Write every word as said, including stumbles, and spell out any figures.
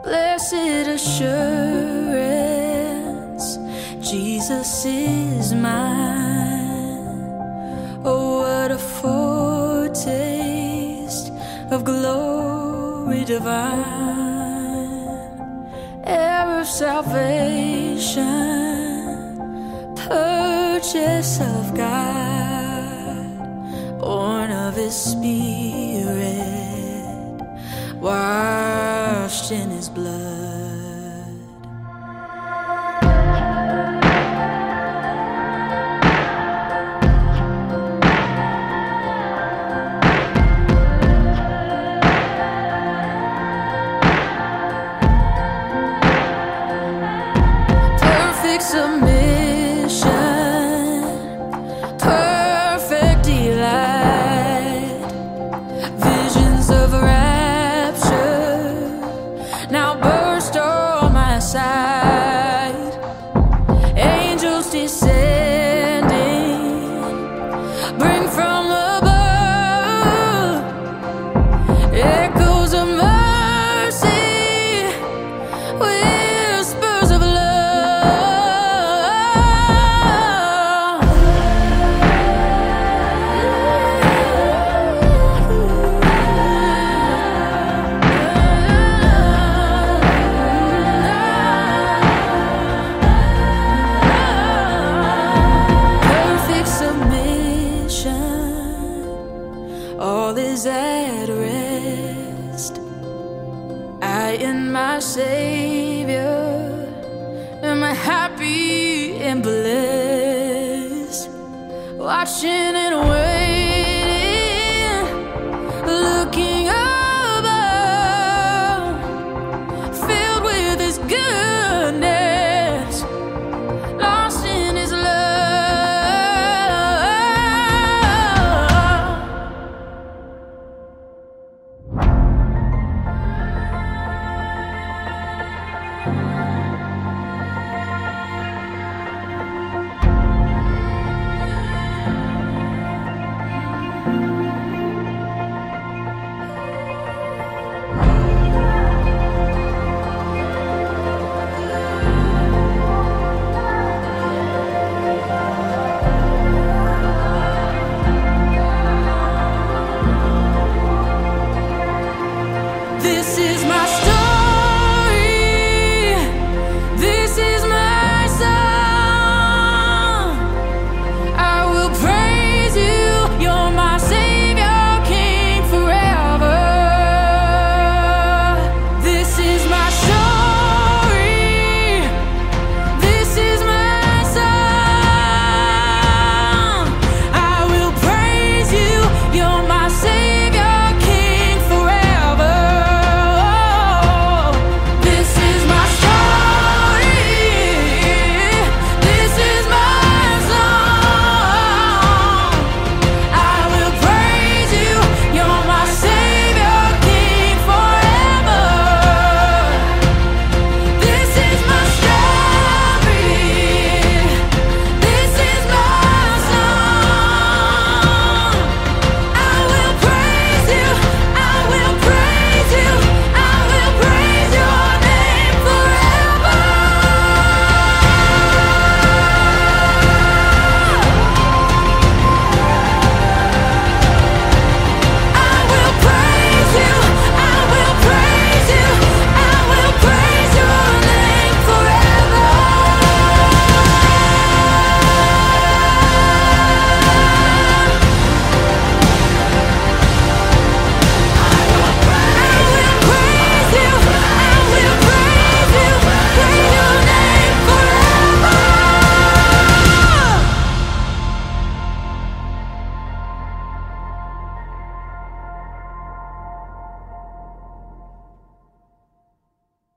Blessed assurance, Jesus is mine. Oh, what a foretaste of glory divine, heir of salvation, purchase of God, born of His Spirit, washed in His blood. Perfect submission, perfect delight, visions of rapture now burst on my sight. Angels descending, bring from above echoes of mercy, whispers of love. All is at rest. I and my Savior am happy and blessed, watching and waiting.